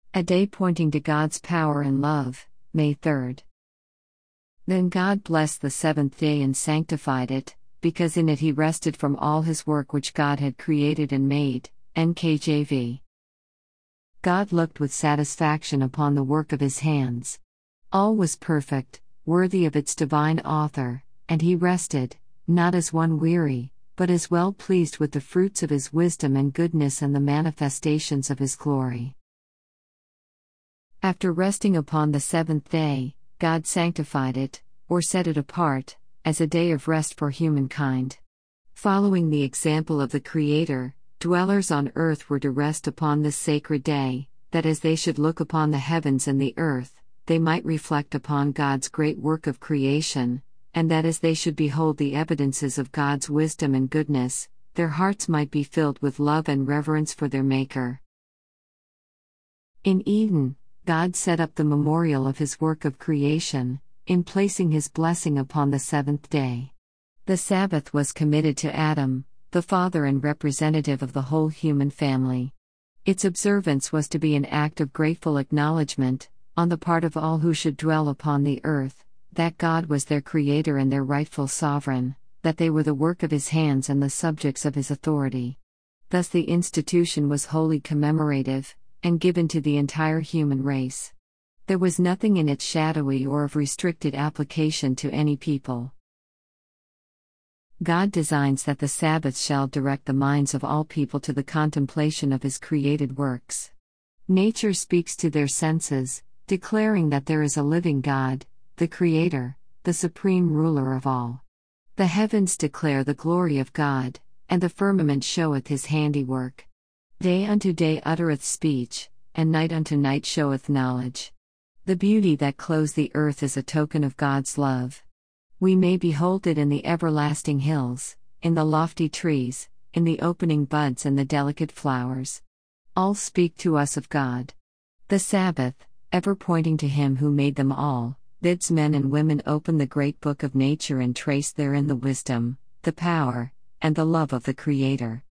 A day pointing to God's power and love, May 3rd. Then God blessed the seventh day and sanctified it, because in it he rested from all his work which God had created and made. NKJV. God looked with satisfaction upon the work of his hands. All was perfect, worthy of its divine author, and he rested, not as one weary, but as well pleased with the fruits of his wisdom and goodness and the manifestations of his glory. After resting upon the seventh day, God sanctified it, or set it apart, as a day of rest for humankind. Following the example of the Creator, dwellers on earth were to rest upon this sacred day, that as they should look upon the heavens and the earth, they might reflect upon God's great work of creation, and that as they should behold the evidences of God's wisdom and goodness, their hearts might be filled with love and reverence for their Maker. In Eden, God set up the memorial of his work of creation, in placing his blessing upon the seventh day. The Sabbath was committed to Adam, the father and representative of the whole human family. Its observance was to be an act of grateful acknowledgement, on the part of all who should dwell upon the earth, that God was their creator and their rightful sovereign, that they were the work of his hands and the subjects of his authority. Thus the institution was wholly commemorative, and given to the entire human race. There was nothing in it shadowy or of restricted application to any people. God designs that the Sabbath shall direct the minds of all people to the contemplation of his created works. Nature speaks to their senses, declaring that there is a living God, the Creator, the supreme ruler of all. The heavens declare the glory of God, and the firmament showeth his handiwork. Day unto day uttereth speech, and night unto night showeth knowledge. The beauty that clothes the earth is a token of God's love. We may behold it in the everlasting hills, in the lofty trees, in the opening buds and the delicate flowers. All speak to us of God. The Sabbath, ever pointing to him who made them all, bids men and women open the great book of nature and trace therein the wisdom, the power, and the love of the Creator.